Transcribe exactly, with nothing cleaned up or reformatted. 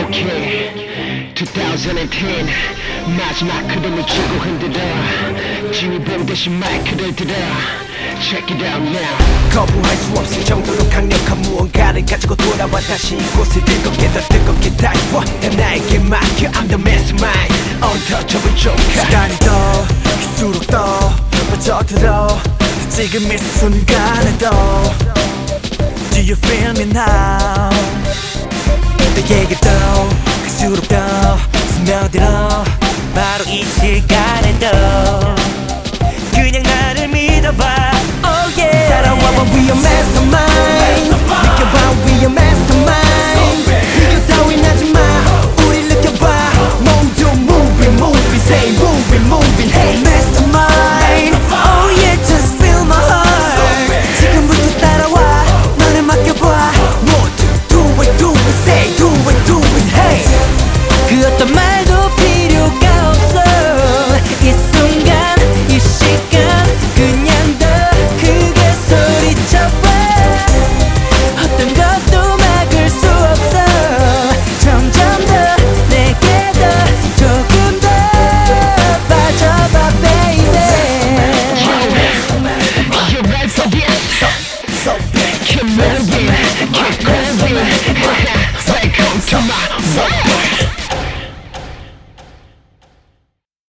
오케이 이천십 마지막 흐름을 주고 흔들어 지휘봉 대신 마이크를 들어 Check it out now 거부할 수 없을 정도로 강력한 무언가를 가지고 돌아와 다시 이곳을 뜨겁게 더 뜨겁게 달궈 다 나에게 맡겨 I'm the mastermind untouchable joker 시간이 더 갈수록 더 빠져들어 지금 이 순간에도 Do you feel me now 내게 더 갈수록 더 스며들어 바로 이 시간에도 그냥 나를 믿어봐 Oh yeah 따라와봐 we are mastermind 느껴봐 we are mastermind 비교 따윈 하지마 우릴 느껴봐 몸도 moving moving say moving moving hey mastermind Oh yeah just feel my heart 지금부터 따라와 너를 맡겨봐 모두 do it do it say do it do it hey 그 어떤 말도 필요가 없어 이 순간 이 시간 그냥 더 크게 소리쳐봐 어떤 것도 막을 수 없어 점점 더 내게 더 조금 더 빠져봐 baby You're right for this So, so bad Come on, yeah